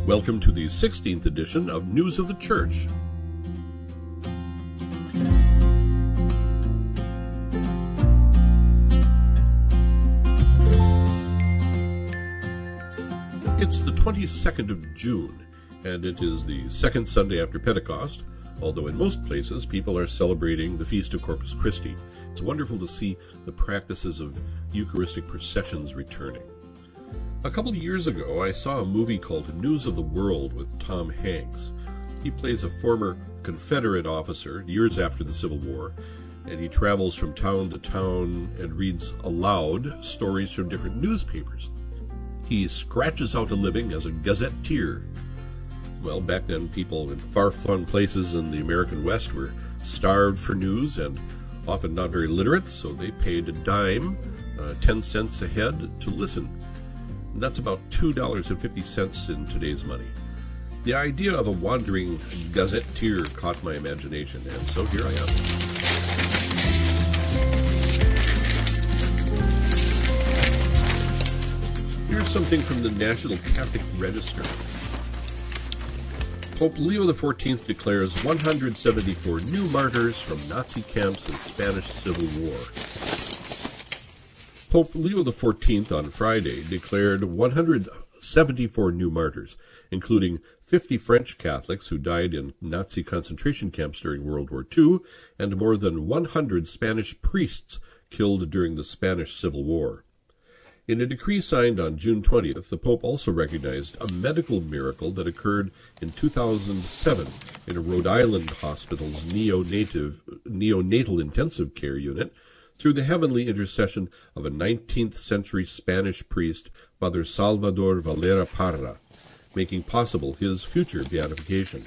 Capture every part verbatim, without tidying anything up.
Welcome to the sixteenth edition of News of the Church. It's the twenty-second of June, and it is the second Sunday after Pentecost, although in most places people are celebrating the Feast of Corpus Christi. It's wonderful to see the practices of Eucharistic processions returning. A couple of years ago, I saw a movie called News of the World with Tom Hanks. He plays a former Confederate officer years after the Civil War, and he travels from town to town and reads aloud stories from different newspapers. He scratches out a living as a gazetteer. Well, back then, people in far-flung places in the American West were starved for news and often not very literate, so they paid a dime, uh, ten cents a head, to listen. That's about two dollars and fifty cents in today's money. The idea of a wandering gazetteer caught my imagination, and so here I am. Here's something from the National Catholic Register. Pope Leo the fourteenth declares one hundred seventy-four new martyrs from Nazi camps and Spanish Civil War. Pope Leo the fourteenth on Friday declared one hundred seventy-four new martyrs, including fifty French Catholics who died in Nazi concentration camps during World War Two, and more than one hundred Spanish priests killed during the Spanish Civil War. In a decree signed on June twentieth, the Pope also recognized a medical miracle that occurred in two thousand seven in a Rhode Island hospital's neonatal, neonatal intensive care unit, through the heavenly intercession of a nineteenth century Spanish priest, Father Salvador Valera Parra, making possible his future beatification.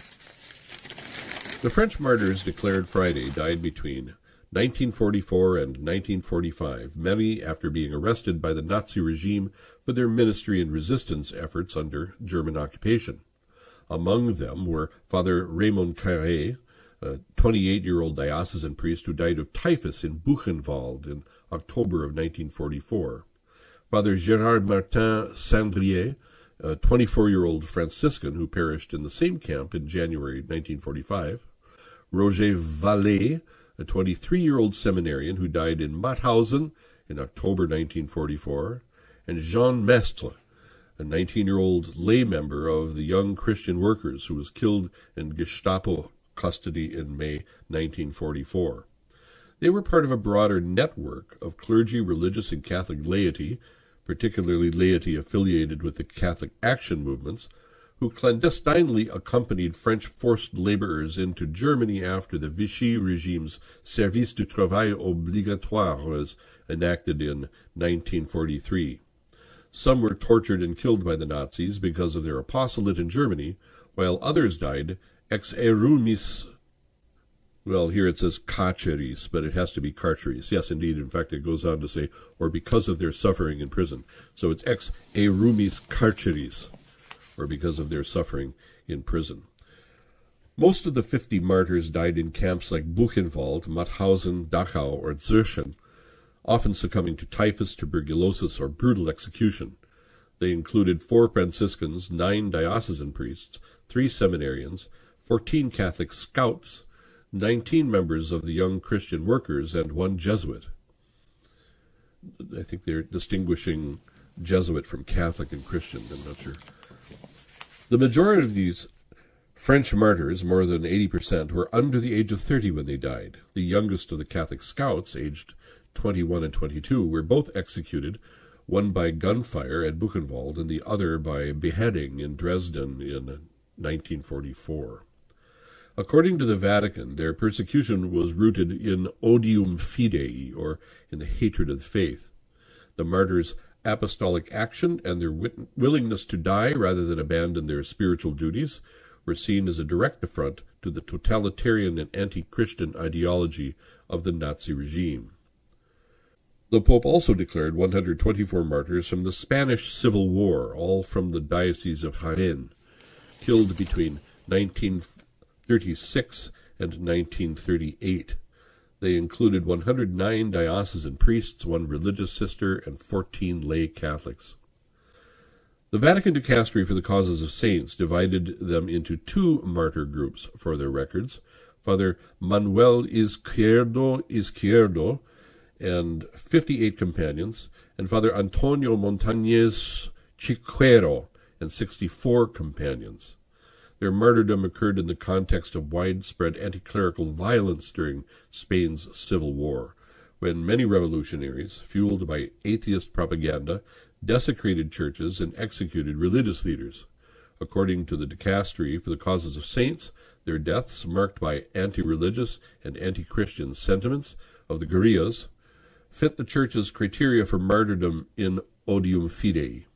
The French martyrs declared Friday died between nineteen forty-four and nineteen forty-five, many after being arrested by the Nazi regime for their ministry and resistance efforts under German occupation. Among them were Father Raymond Carré, a twenty-eight-year-old diocesan priest who died of typhus in Buchenwald in October of nineteen forty-four. Father Gérard Martin Saint-Brieuc, a twenty-four-year-old Franciscan who perished in the same camp in January nineteen forty-five. Roger Vallée, a twenty-three-year-old seminarian who died in Mauthausen in October nineteen forty-four. And Jean Mestre, a nineteen-year-old lay member of the Young Christian Workers who was killed in Gestapo custody in May nineteen forty-four. They were part of a broader network of clergy, religious, and Catholic laity, particularly laity affiliated with the Catholic Action movements, who clandestinely accompanied French forced laborers into Germany after the Vichy regime's Service du Travail Obligatoire was enacted in nineteen forty-three. Some were tortured and killed by the Nazis because of their apostolate in Germany, while others died ex erumis. Well, here it says carceris, but it has to be carceris. Yes, indeed. In fact, it goes on to say, or because of their suffering in prison. So it's ex erumis carceris, or because of their suffering in prison. Most of the fifty martyrs died in camps like Buchenwald, Mauthausen, Dachau, or Zürchen, often succumbing to typhus, tuberculosis, or brutal execution. They included four Franciscans, nine diocesan priests, three seminarians, fourteen Catholic scouts, nineteen members of the Young Christian Workers, and one Jesuit. I think they're distinguishing Jesuit from Catholic and Christian, I'm not sure. The majority of these French martyrs, more than eighty percent, were under the age of thirty when they died. The youngest of the Catholic scouts, aged twenty-one and twenty-two, were both executed, one by gunfire at Buchenwald and the other by beheading in Dresden in nineteen forty-four. According to the Vatican, their persecution was rooted in odium fidei, or in the hatred of the faith. The martyrs' apostolic action and their wit- willingness to die rather than abandon their spiritual duties were seen as a direct affront to the totalitarian and anti-Christian ideology of the Nazi regime. The Pope also declared one hundred twenty-four martyrs from the Spanish Civil War, all from the Diocese of Jaén, killed between nineteen thirty-six and nineteen thirty-eight. They included one hundred nine diocesan priests, one religious sister, and fourteen lay Catholics. The Vatican Dicastery for the Causes of Saints divided them into two martyr groups for their records: Father Manuel Izquierdo Izquierdo and fifty-eight companions, and Father Antonio Montañez Chiquero and sixty-four companions. Their martyrdom occurred in the context of widespread anti-clerical violence during Spain's Civil War, when many revolutionaries, fueled by atheist propaganda, desecrated churches and executed religious leaders. According to the Dicastery for the Causes of Saints, their deaths, marked by anti-religious and anti-Christian sentiments of the guerrillas, fit the Church's criteria for martyrdom in odium fidei.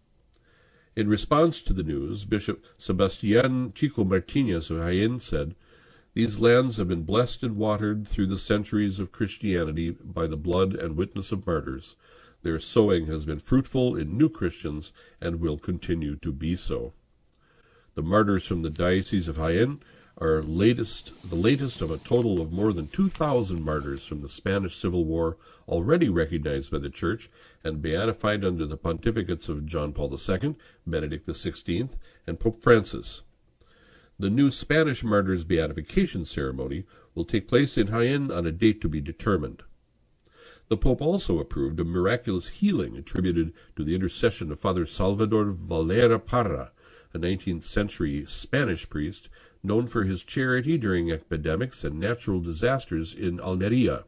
In response to the news, Bishop Sebastián Chico Martínez of Jaén said, "These lands have been blessed and watered through the centuries of Christianity by the blood and witness of martyrs. Their sowing has been fruitful in new Christians and will continue to be so." The martyrs from the Diocese of Jaén are latest, the latest of a total of more than two thousand martyrs from the Spanish Civil War already recognized by the Church and beatified under the pontificates of John Paul the Second, Benedict the Sixteenth, and Pope Francis. The new Spanish martyrs' beatification ceremony will take place in Jaén on a date to be determined. The Pope also approved a miraculous healing attributed to the intercession of Father Salvador Valera Parra, a nineteenth century Spanish priest known for his charity during epidemics and natural disasters in Almeria.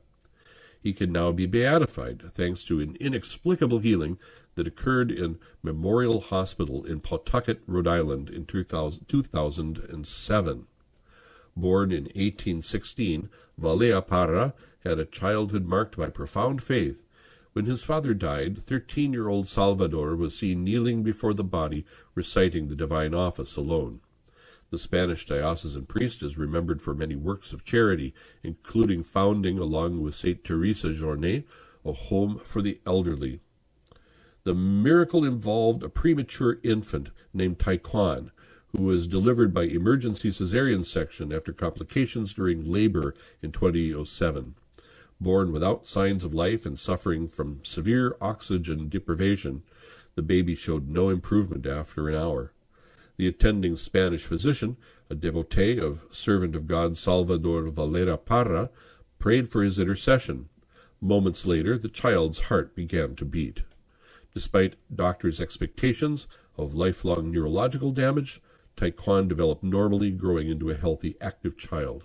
He can now be beatified thanks to an inexplicable healing that occurred in Memorial Hospital in Pawtucket, Rhode Island in two thousand seven. Born in eighteen sixteen, Valera Parra had a childhood marked by profound faith. When his father died, thirteen-year-old Salvador was seen kneeling before the body, reciting the divine office alone. The Spanish diocesan priest is remembered for many works of charity, including founding, along with Saint Teresa Journet, a home for the elderly. The miracle involved a premature infant named Taekwon, who was delivered by emergency cesarean section after complications during labor in two thousand seven. Born without signs of life and suffering from severe oxygen deprivation, the baby showed no improvement after an hour. The attending Spanish physician, a devotee of servant of God Salvador Valera Parra, prayed for his intercession. Moments later, the child's heart began to beat. Despite doctors' expectations of lifelong neurological damage, Taekwon developed normally, growing into a healthy, active child.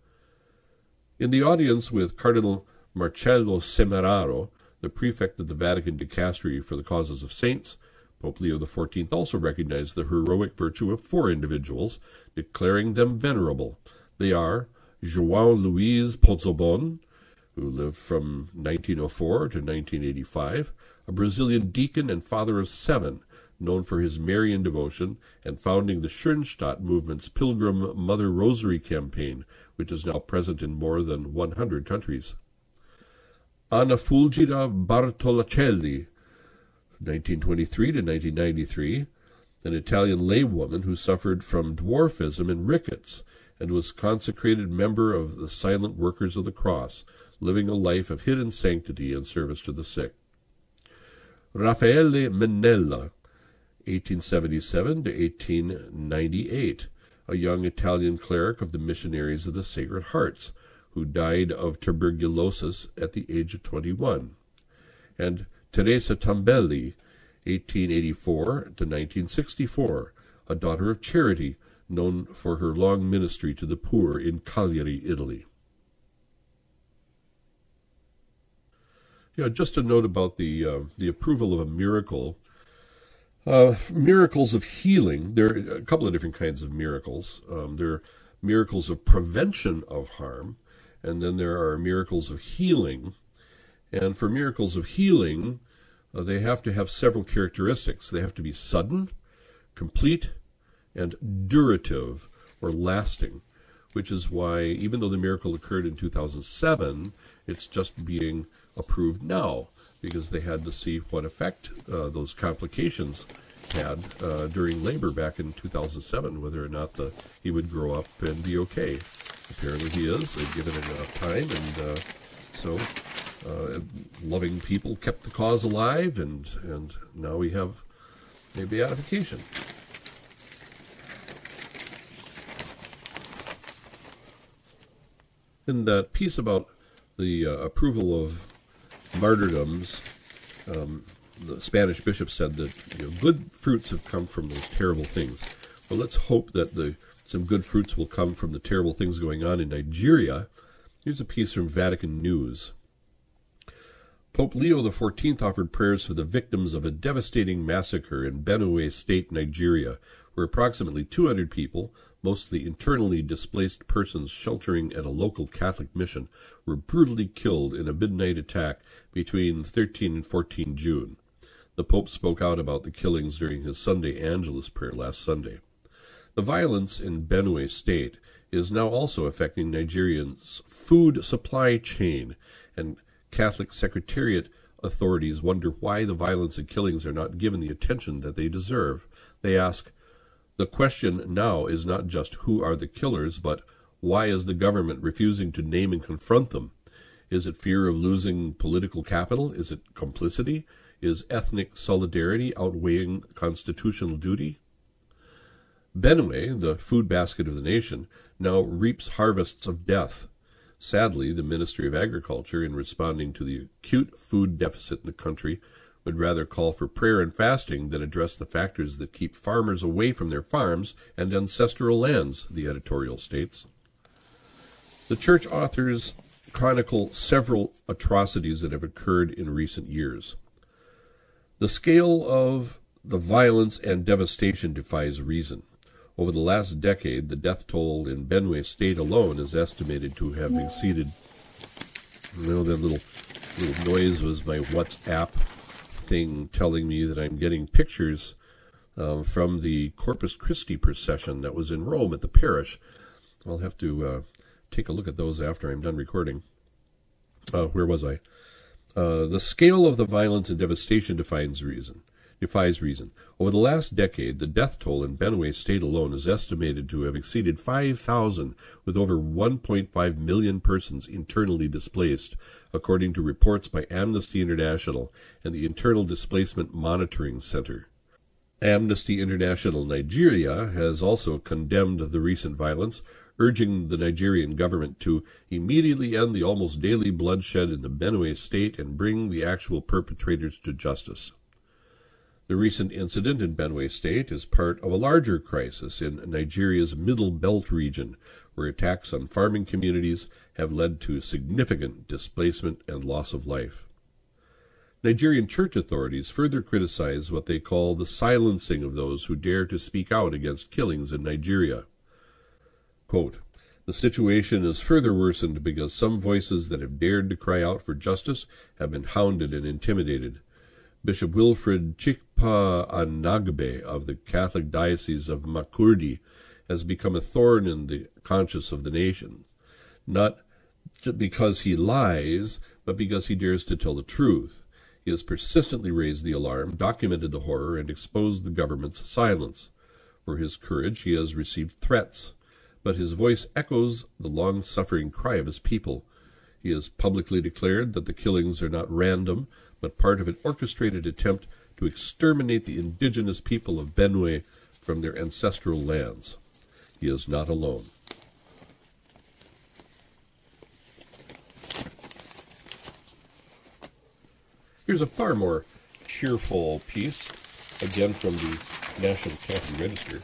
In the audience with Cardinal Marcello Semeraro, the prefect of the Vatican Dicastery for the Causes of Saints, Pope Leo the Fourteenth also recognized the heroic virtue of four individuals, declaring them venerable. They are João Luiz Pozzobon, who lived from nineteen oh four to nineteen eighty-five, a Brazilian deacon and father of seven, known for his Marian devotion and founding the Schoenstatt movement's Pilgrim Mother Rosary campaign, which is now present in more than one hundred countries. Anna Fulgida Bartolacelli, nineteen twenty-three to nineteen ninety-three, an Italian laywoman who suffered from dwarfism and rickets and was consecrated member of the Silent Workers of the Cross, living a life of hidden sanctity and service to the sick. Raffaele Minella, eighteen seventy-seven to eighteen ninety-eight, a young Italian cleric of the Missionaries of the Sacred Hearts, who died of tuberculosis at the age of twenty-one. And Teresa Tambelli, eighteen eighty-four to nineteen sixty-four, a daughter of charity, known for her long ministry to the poor in Cagliari, Italy. Yeah, just a note about the uh, the approval of a miracle. Uh, miracles of healing. There are a couple of different kinds of miracles. Um, there are miracles of prevention of harm, and then there are miracles of healing. And for miracles of healing, uh, they have to have several characteristics. They have to be sudden, complete, and durative, or lasting, which is why, even though the miracle occurred in two thousand seven, it's just being approved now, because they had to see what effect uh, those complications had uh, during labor back in two thousand seven, whether or not the, he would grow up and be okay. Apparently he is. They've given him enough time, and uh, so uh, loving people kept the cause alive, and, and now we have a beatification. In that piece about the uh, approval of martyrdoms, um, the Spanish bishop said that you know, good fruits have come from those terrible things. Well, let's hope that the some good fruits will come from the terrible things going on in Nigeria. Here's a piece from Vatican News. Pope Leo the fourteenth offered prayers for the victims of a devastating massacre in Benue State, Nigeria, where approximately two hundred people, mostly internally displaced persons sheltering at a local Catholic mission, were brutally killed in a midnight attack between the thirteenth and fourteenth of June. The Pope spoke out about the killings during his Sunday Angelus prayer last Sunday. The violence in Benue State is now also affecting Nigerians' food supply chain, and Catholic Secretariat authorities wonder why the violence and killings are not given the attention that they deserve. They ask, the question now is not just who are the killers, but why is the government refusing to name and confront them? Is it fear of losing political capital? Is it complicity? Is ethnic solidarity outweighing constitutional duty? Benue, the food basket of the nation, now reaps harvests of death. Sadly, the Ministry of Agriculture, in responding to the acute food deficit in the country, would rather call for prayer and fasting than address the factors that keep farmers away from their farms and ancestral lands, the editorial states. The church authors chronicle several atrocities that have occurred in recent years. The scale of the violence and devastation defies reason. Over the last decade, the death toll in Benue State alone is estimated to have exceeded, you know, that little, little noise was my WhatsApp thing telling me that I'm getting pictures uh, from the Corpus Christi procession that was in Rome at the parish. I'll have to uh, take a look at those after I'm done recording. Uh, where was I? Uh, the scale of the violence and devastation defies reason. Defies reason. Over the last decade, the death toll in Benue State alone is estimated to have exceeded five thousand, with over one point five million persons internally displaced, according to reports by Amnesty International and the Internal Displacement Monitoring Center. Amnesty International Nigeria has also condemned the recent violence, urging the Nigerian government to immediately end the almost daily bloodshed in the Benue State and bring the actual perpetrators to justice. The recent incident in Benue State is part of a larger crisis in Nigeria's Middle Belt region, where attacks on farming communities have led to significant displacement and loss of life. Nigerian church authorities further criticize what they call the silencing of those who dare to speak out against killings in Nigeria. Quote, the situation is further worsened because some voices that have dared to cry out for justice have been hounded and intimidated. Bishop Wilfred Chikpa-Anagbe of the Catholic Diocese of Makurdi has become a thorn in the conscience of the nation, not because he lies, but because he dares to tell the truth. He has persistently raised the alarm, documented the horror, and exposed the government's silence. For his courage, he has received threats, but his voice echoes the long-suffering cry of his people. He has publicly declared that the killings are not random, but part of an orchestrated attempt to exterminate the indigenous people of Benue from their ancestral lands. He is not alone. Here's a far more cheerful piece, again from the National Catholic Register.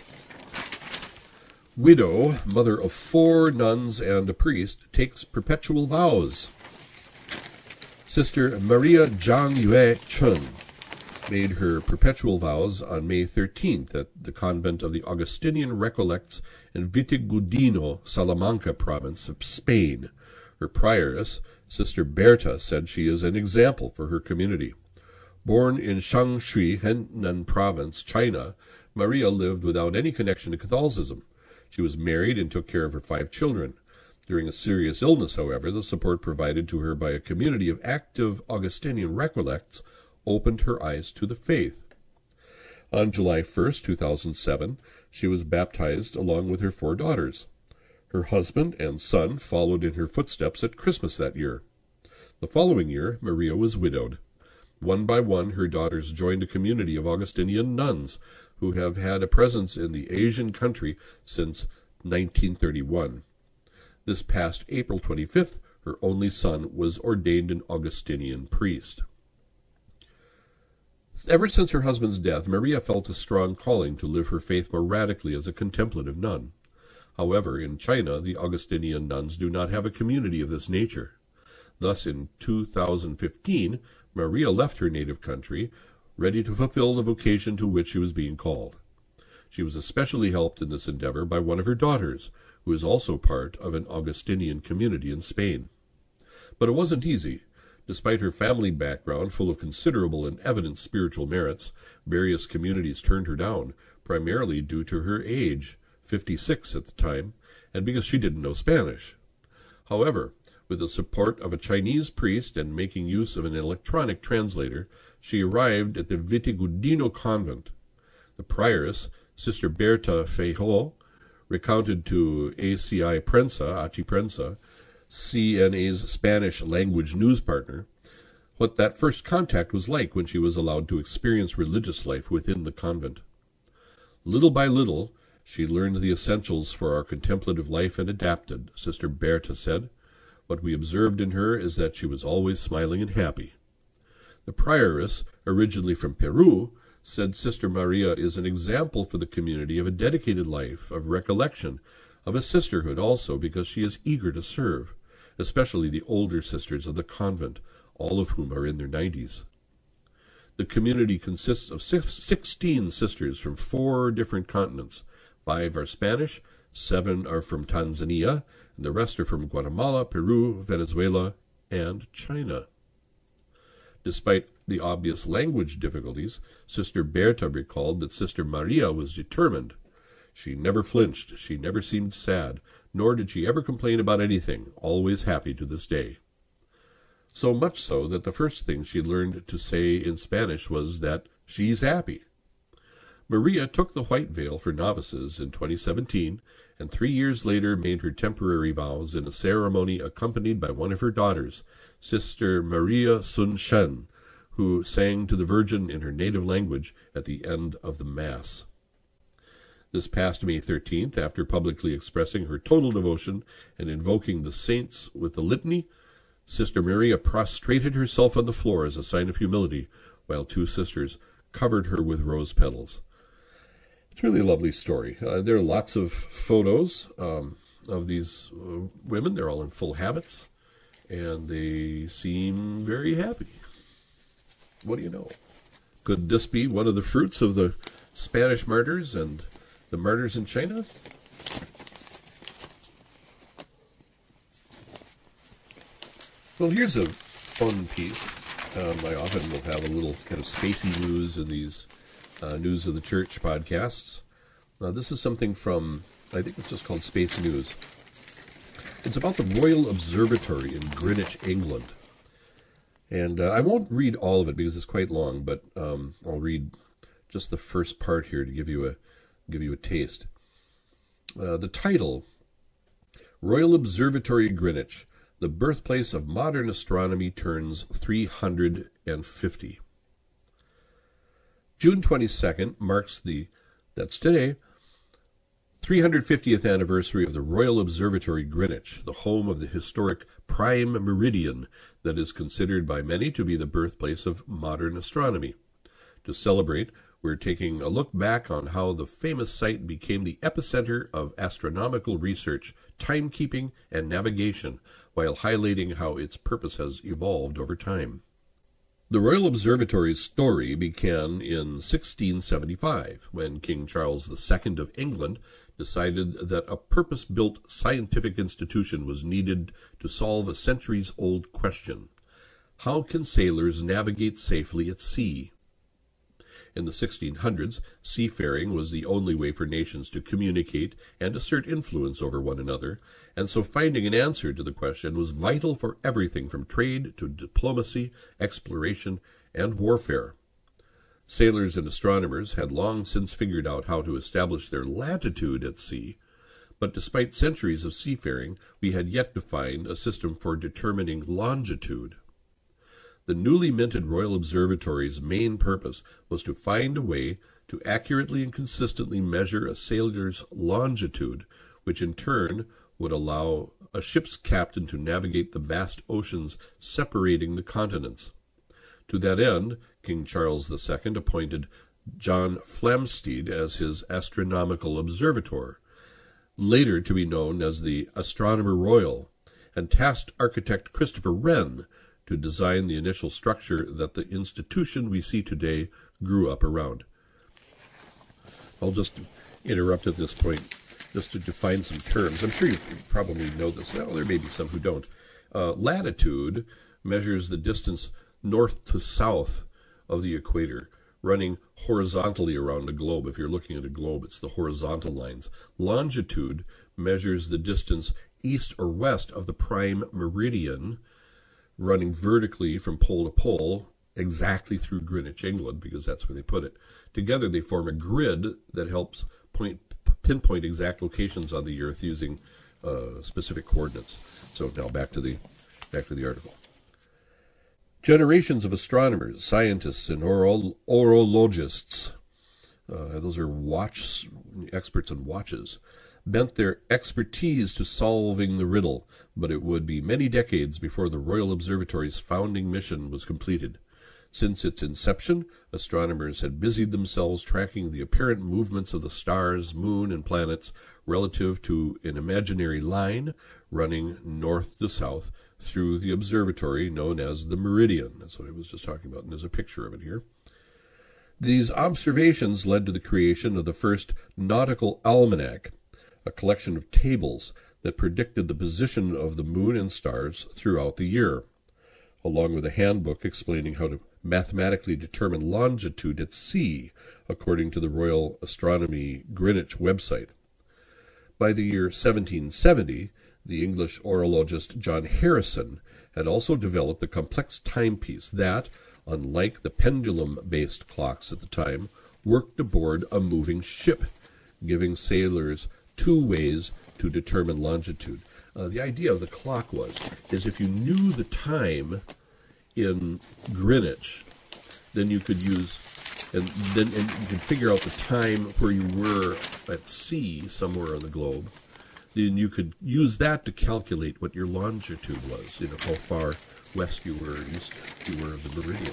Widow, mother of four nuns and a priest, takes perpetual vows. Sister Maria Zhang Yue Chun made her perpetual vows on May thirteenth at the convent of the Augustinian Recollects in Vitigudino, Salamanca province of Spain. Her prioress, Sister Berta, said she is an example for her community. Born in Shangshui, Henan province, China, Maria lived without any connection to Catholicism. She was married and took care of her five children. During a serious illness, however, the support provided to her by a community of active Augustinian recollects opened her eyes to the faith. On July first, two thousand seven, she was baptized along with her four daughters. Her husband and son followed in her footsteps at Christmas that year. The following year, Maria was widowed. One by one, her daughters joined a community of Augustinian nuns who have had a presence in the Asian country since nineteen thirty-one. This past April twenty-fifth, her only son was ordained an Augustinian priest. Ever since her husband's death, Maria felt a strong calling to live her faith more radically as a contemplative nun. However, in China, the Augustinian nuns do not have a community of this nature. Thus, in two thousand fifteen, Maria left her native country, ready to fulfill the vocation to which she was being called. She was especially helped in this endeavor by one of her daughters, who is also part of an Augustinian community in Spain. But it wasn't easy. Despite her family background, full of considerable and evident spiritual merits, various communities turned her down, primarily due to her age, fifty-six at the time, and because she didn't know Spanish. However, with the support of a Chinese priest and making use of an electronic translator, she arrived at the Vitigudino convent. The prioress, Sister Berta Feijó, recounted to A C I Prensa, Achi Prensa, C N A's Spanish language news partner, what that first contact was like when she was allowed to experience religious life within the convent. Little by little, she learned the essentials for our contemplative life and adapted, Sister Berta said. What we observed in her is that she was always smiling and happy. The prioress, originally from Peru, said Sister Maria is an example for the community of a dedicated life, of recollection, of a sisterhood also, because she is eager to serve, especially the older sisters of the convent, all of whom are in their nineties. The community consists of sixteen sisters from four different continents. Five are Spanish, seven are from Tanzania, and the rest are from Guatemala, Peru, Venezuela, and China. Despite the obvious language difficulties, Sister Berta recalled that Sister Maria was determined. She never flinched, she never seemed sad, nor did she ever complain about anything, always happy to this day. So much so that the first thing she learned to say in Spanish was that she's happy. Maria took the white veil for novices in twenty seventeen, and three years later made her temporary vows in a ceremony accompanied by one of her daughters, Sister Maria Sun Shen, who sang to the Virgin in her native language at the end of the Mass. This past May thirteenth, after publicly expressing her total devotion and invoking the saints with the litany, Sister Maria prostrated herself on the floor as a sign of humility, while two sisters covered her with rose petals. It's really a lovely story. Uh, there are lots of photos um, of these uh, women. They're all in full habits, and they seem very happy. What do you know? Could this be one of the fruits of the Spanish martyrs and the martyrs in China? Well, here's a fun piece. Um, I often will have a little kind of spacey news in these uh, News of the Church podcasts. Uh, this is something from, I think it's just called Space News. It's about the Royal Observatory in Greenwich, England. And uh, I won't read all of it because it's quite long, but um, I'll read just the first part here to give you a give you a taste. Uh, the title, Royal Observatory Greenwich, the birthplace of modern astronomy turns three hundred fifty. June twenty-second marks the, that's today, three hundred fiftieth anniversary of the Royal Observatory Greenwich, the home of the historic Prime Meridian that is considered by many to be the birthplace of modern astronomy. To celebrate, we're taking a look back on how the famous site became the epicenter of astronomical research, timekeeping, and navigation, while highlighting how its purpose has evolved over time. The Royal Observatory's story began in sixteen seventy-five, when King Charles the Second of England decided that a purpose-built scientific institution was needed to solve a centuries-old question: how can sailors navigate safely at sea? In the sixteen hundreds, seafaring was the only way for nations to communicate and assert influence over one another, and so finding an answer to the question was vital for everything from trade to diplomacy, exploration, and warfare. Sailors and astronomers had long since figured out how to establish their latitude at sea, but despite centuries of seafaring, we had yet to find a system for determining longitude. The newly minted Royal Observatory's main purpose was to find a way to accurately and consistently measure a sailor's longitude, which in turn would allow a ship's captain to navigate the vast oceans separating the continents. To that end, King Charles the Second appointed John Flamsteed as his astronomical observator, later to be known as the Astronomer Royal, and tasked architect Christopher Wren to design the initial structure that the institution we see today grew up around. I'll just interrupt at this point just to define some terms. I'm sure you probably know this. Well, there may be some who don't. Uh, latitude measures the distance north to south of the equator, running horizontally around the globe. If you're looking at a globe, it's the horizontal lines. Longitude measures the distance east or west of the prime meridian, running vertically from pole to pole, exactly through Greenwich, England, because that's where they put it. Together they form a grid that helps point, pinpoint exact locations on the Earth using uh, specific coordinates. So now back to the back to the article. Generations of astronomers, scientists, and oro- orologists, uh, those are watch experts on watches, bent their expertise to solving the riddle, but it would be many decades before the Royal Observatory's founding mission was completed. Since its inception, astronomers had busied themselves tracking the apparent movements of the stars, moon, and planets relative to an imaginary line running north to south through the observatory known as the meridian. That's what I was just talking about, and there's a picture of it here. These observations led to the creation of the first nautical almanac, a collection of tables that predicted the position of the moon and stars throughout the year, along with a handbook explaining how to mathematically determine longitude at sea, according to the Royal Astronomy Greenwich website. By the year seventeen seventy, the English orologist John Harrison had also developed a complex timepiece that, unlike the pendulum-based clocks at the time, worked aboard a moving ship, giving sailors two ways to determine longitude. Uh, the idea of the clock was, is if you knew the time in Greenwich, then you could use, and then and you could figure out the time where you were at sea somewhere on the globe. Then you could use that to calculate what your longitude was, you know, how far west you were, east you were of the meridian.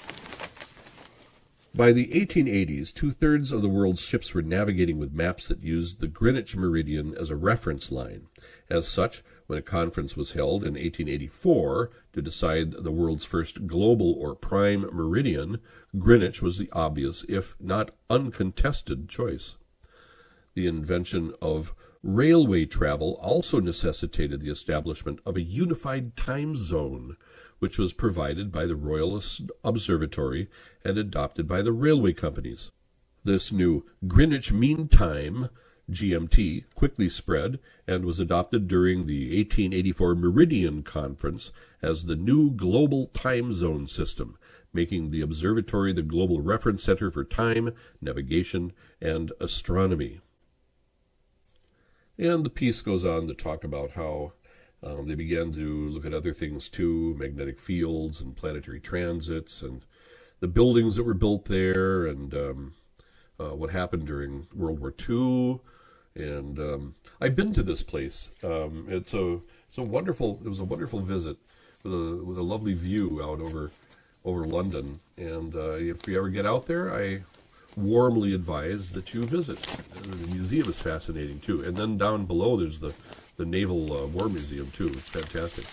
By the eighteen eighties, two-thirds of the world's ships were navigating with maps that used the Greenwich meridian as a reference line. As such, when a conference was held in eighteen eighty-four to decide the world's first global or prime meridian, Greenwich was the obvious, if not uncontested, choice. The invention of railway travel also necessitated the establishment of a unified time zone, which was provided by the Royal Observatory and adopted by the railway companies. This new Greenwich Mean Time, G M T, quickly spread and was adopted during the eighteen eighty-four Meridian Conference as the new global time zone system, making the observatory the global reference center for time, navigation, and astronomy. And the piece goes on to talk about how um, they began to look at other things too, magnetic fields and planetary transits and the buildings that were built there, and um, uh, what happened during World War Two. And um, I've been to this place. Um, it's a it's a wonderful. It was a wonderful visit with a with a lovely view out over over London. And uh, if you ever get out there, I warmly advise that you visit. The museum is fascinating too. And then down below there's the the Naval uh, War Museum too. It's fantastic.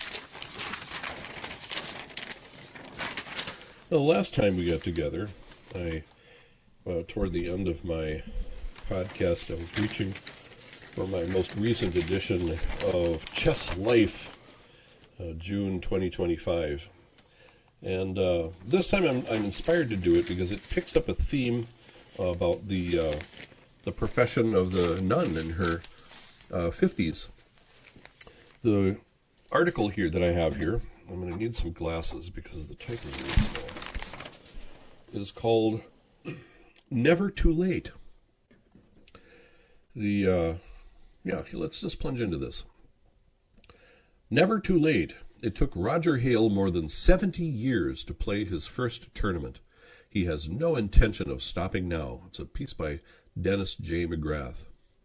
Well, the last time we got together, I uh, toward the end of my podcast, I was reaching for my most recent edition of Chess Life, uh, June twenty twenty-five. And uh, this time I'm, I'm inspired to do it because it picks up a theme about the uh, the profession of the nun in her uh, fifties. The article here that I have here, I'm going to need some glasses because the typing is really small, is called Never Too Late. The, uh, yeah, let's just plunge into this. Never too late. It took Roger Hale more than seventy years to play his first tournament. He has no intention of stopping now. It's a piece by Dennis J. McGrath.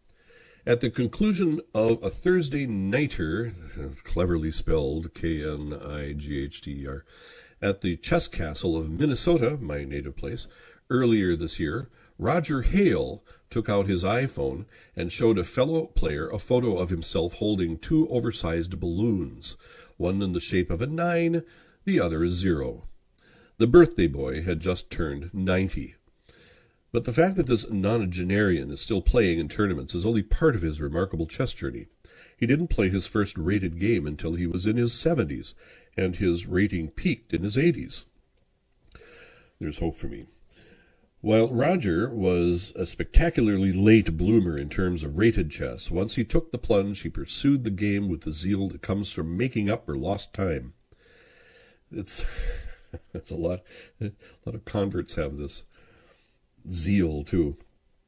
At the conclusion of a Thursday nighter, cleverly spelled K N I G H T E R, at the Chess Castle of Minnesota, my native place, earlier this year, Roger Hale took out his iPhone and showed a fellow player a photo of himself holding two oversized balloons, one in the shape of a nine, the other a zero. The birthday boy had just turned ninety. But the fact that this nonagenarian is still playing in tournaments is only part of his remarkable chess journey. He didn't play his first rated game until he was in his seventies, and his rating peaked in his eighties. There's hope for me. While Roger was a spectacularly late bloomer in terms of rated chess, once he took the plunge, he pursued the game with the zeal that comes from making up for lost time. It's, it's a lot, a lot of converts have this zeal too.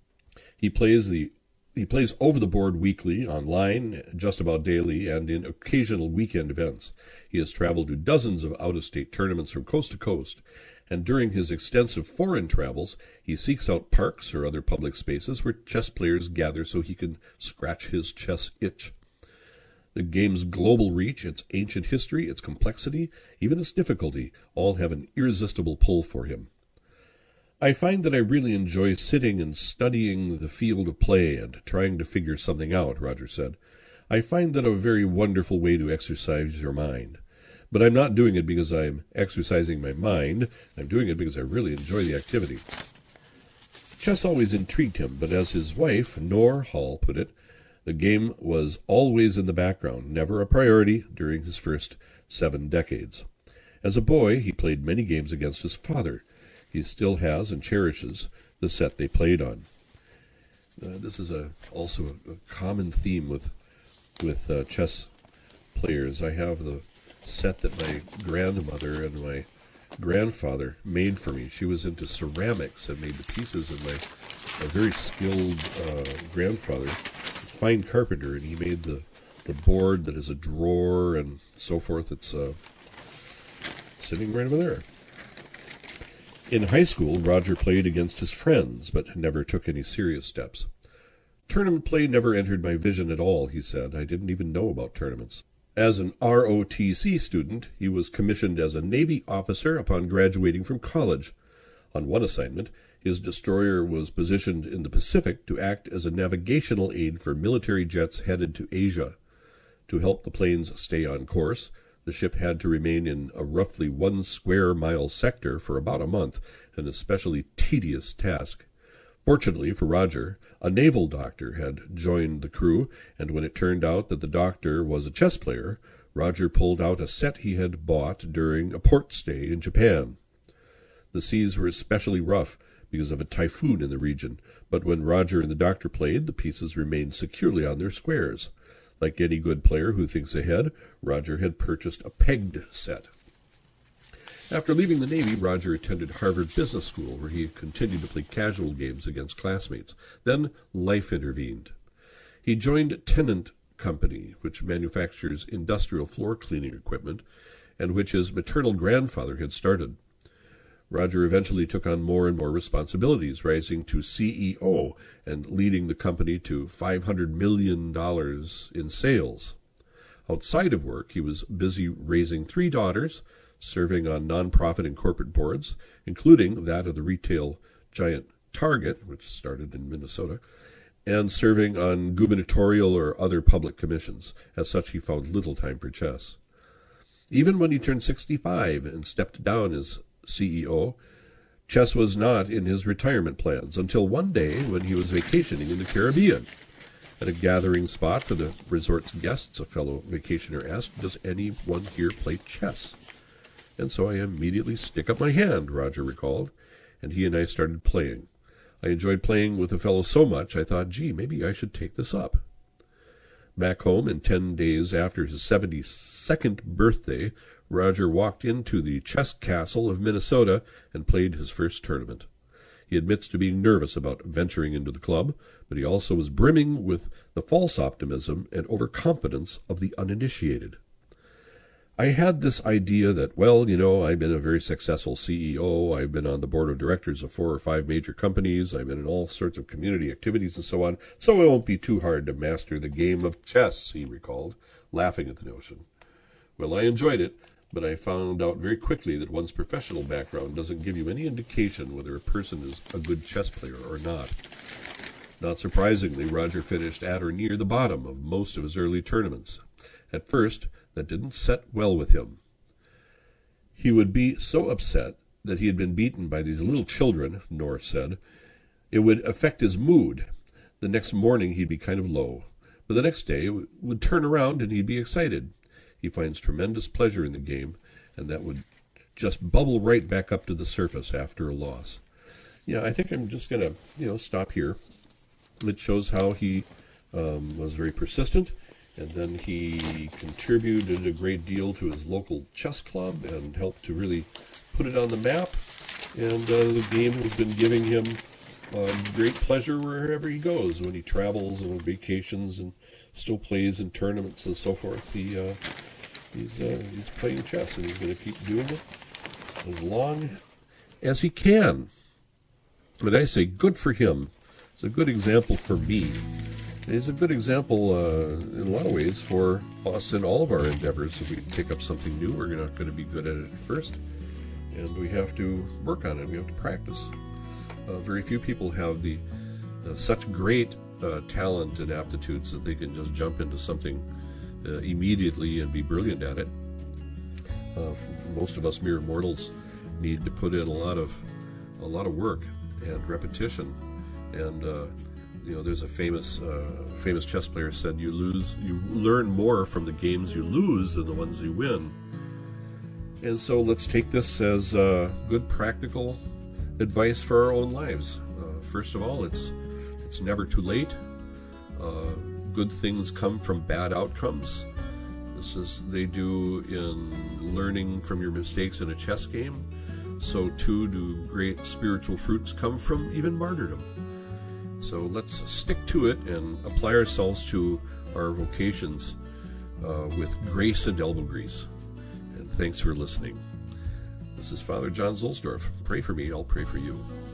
He plays the he plays over the board weekly, online, just about daily, and in occasional weekend events. He has traveled to dozens of out-of-state tournaments from coast to coast, and during his extensive foreign travels, he seeks out parks or other public spaces where chess players gather so he can scratch his chess itch. The game's global reach, its ancient history, its complexity, even its difficulty, all have an irresistible pull for him. I find that I really enjoy sitting and studying the field of play and trying to figure something out, Roger said. I find that a very wonderful way to exercise your mind. But I'm not doing it because I'm exercising my mind. I'm doing it because I really enjoy the activity. Chess always intrigued him, but as his wife, Nor Hall, put it, the game was always in the background, never a priority during his first seven decades. As a boy, he played many games against his father. He still has and cherishes the set they played on. Uh, this is a, also a, a common theme with with uh, chess players. I have the set that my grandmother and my grandfather made for me. She was into ceramics and made the pieces, and my a very skilled uh, grandfather, fine carpenter, and he made the, the board that is a drawer and so forth. It's uh, sitting right over there. In high school, Roger played against his friends, but never took any serious steps. Tournament play never entered my vision at all, he said. I didn't even know about tournaments. As an R O T C student, he was commissioned as a Navy officer upon graduating from college. On one assignment, his destroyer was positioned in the Pacific to act as a navigational aid for military jets headed to Asia. To help the planes stay on course, the ship had to remain in a roughly one square mile sector for about a month, an especially tedious task. Fortunately for Roger, a naval doctor had joined the crew, and when it turned out that the doctor was a chess player, Roger pulled out a set he had bought during a port stay in Japan. The seas were especially rough because of a typhoon in the region, but when Roger and the doctor played, the pieces remained securely on their squares. Like any good player who thinks ahead, Roger had purchased a pegged set. After leaving the Navy, Roger attended Harvard Business School, where he continued to play casual games against classmates. Then life intervened. He joined Tennant Company, which manufactures industrial floor cleaning equipment, and which his maternal grandfather had started. Roger eventually took on more and more responsibilities, rising to C E O and leading the company to five hundred million dollars in sales. Outside of work, he was busy raising three daughters, serving on nonprofit and corporate boards, including that of the retail giant Target, which started in Minnesota, and serving on gubernatorial or other public commissions. As such, he found little time for chess. Even when he turned sixty-five and stepped down as C E O, chess was not in his retirement plans until one day when he was vacationing in the Caribbean. At a gathering spot for the resort's guests, a fellow vacationer asked, "Does anyone here play chess?" And so I immediately stick up my hand, Roger recalled, and he and I started playing. I enjoyed playing with the fellow so much I thought, gee, maybe I should take this up. Back home, and ten days after his seventy-second birthday, Roger walked into the Chess Castle of Minnesota and played his first tournament. He admits to being nervous about venturing into the club, but he also was brimming with the false optimism and overconfidence of the uninitiated. I had this idea that, well, you know, I've been a very successful C E O. I've been on the board of directors of four or five major companies. I've been in all sorts of community activities and so on. So it won't be too hard to master the game of chess, he recalled, laughing at the notion. Well, I enjoyed it, but I found out very quickly that one's professional background doesn't give you any indication whether a person is a good chess player or not. Not surprisingly, Roger finished at or near the bottom of most of his early tournaments. At first, that didn't set well with him. He would be so upset that he had been beaten by these little children, North said. It would affect his mood. The next morning he'd be kind of low, but the next day it would turn around and he'd be excited. He finds tremendous pleasure in the game, and that would just bubble right back up to the surface after a loss. Yeah, I think I'm just going to, you know, stop here. It shows how he um, was very persistent, and then he contributed a great deal to his local chess club and helped to really put it on the map. And uh, the game has been giving him um, great pleasure wherever he goes, when he travels and on vacations and still plays in tournaments and so forth. He, uh, he's, uh, he's playing chess, and he's going to keep doing it as long as he can. And I say good for him. It's a good example for me. And it's a good example uh, in a lot of ways for us in all of our endeavors. If we take up something new, we're not going to be good at it at first. And we have to work on it. We have to practice. Uh, very few people have the uh, such great uh, talent and aptitudes that they can just jump into something uh, immediately and be brilliant at it. Uh, most of us mere mortals need to put in a lot of a lot of work and repetition. And uh, you know, there's a famous uh, famous chess player said, "You lose, you learn more from the games you lose than the ones you win." And so let's take this as uh, good practical advice for our own lives. Uh, first of all, it's it's never too late. Uh, good things come from bad outcomes. This is they do in learning from your mistakes in a chess game. So too do great spiritual fruits come from even martyrdom. So let's stick to it and apply ourselves to our vocations uh, with grace and elbow grease. And thanks for listening. This is Father John Zuhlsdorf. Pray for me, I'll pray for you.